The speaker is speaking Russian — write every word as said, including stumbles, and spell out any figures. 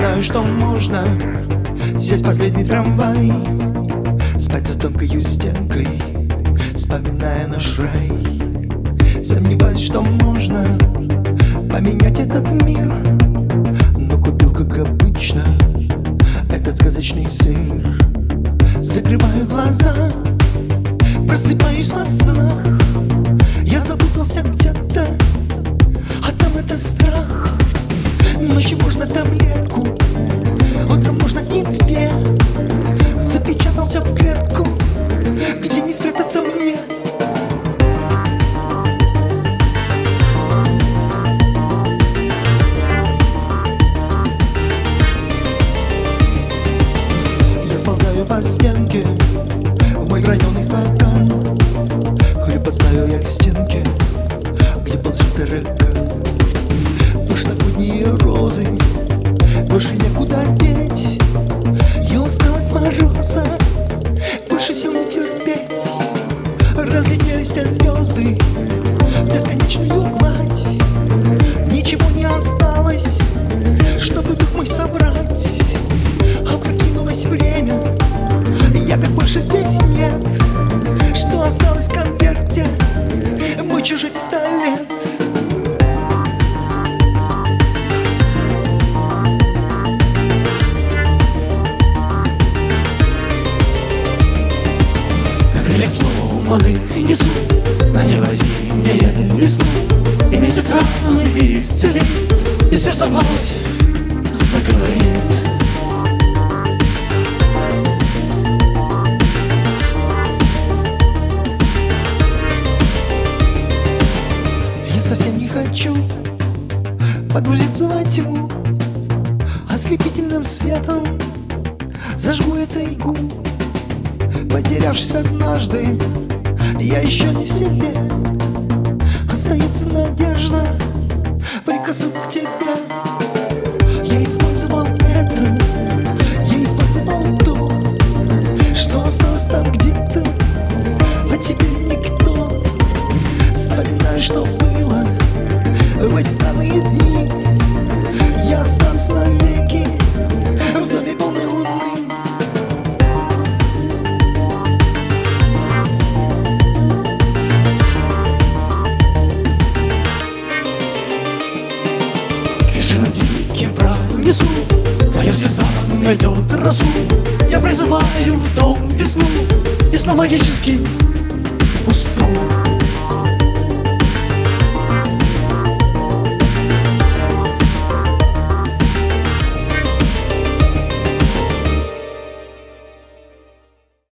Вспоминаю, что можно сесть в последний трамвай, спать за тонкою стенкой, вспоминая наш рай. Сомневаюсь, что можно поменять этот мир, но купил, как обычно, этот сказочный сыр. Закрываю глаза, просыпаюсь во снах. Я запутался где-то, а там это страх. Ночью можно таблетку, утром можно и две. Запечатался в клетку, где не спрятаться мне. Я сползаю по стенке в мой граненый стакан. Хлеб поставил я к стенке, где ползет таракан. Прошлогодние розы больше некуда деть. Я устал от мороза, больше сил не терпеть. Разлетелись все звезды в бесконечную гладь. Ничего не осталось, чтобы дух мой собрать. Опрокинулось время, ягод больше здесь нет. Что осталось в конверте? Мой чужой пистолет. Крылья сломанных несу на небо зимнее весну, и месяц раны исцелит, и сердце вновь заговорит. Я совсем не хочу погрузиться во тьму, ослепительным светом зажгу эту игу. Потерявшись однажды, я еще не в себе. Остается надежда прикоснуться к тебе. Я использовал это, я использовал то, что осталось там где-то, а теперь никто. Вспоминаю, что было в эти странные дни. Я останусь навеки в доме полной луны. Диким пронесу, твоя слеза найдет росу. Я призываю в дом весну, и снова магически пусту.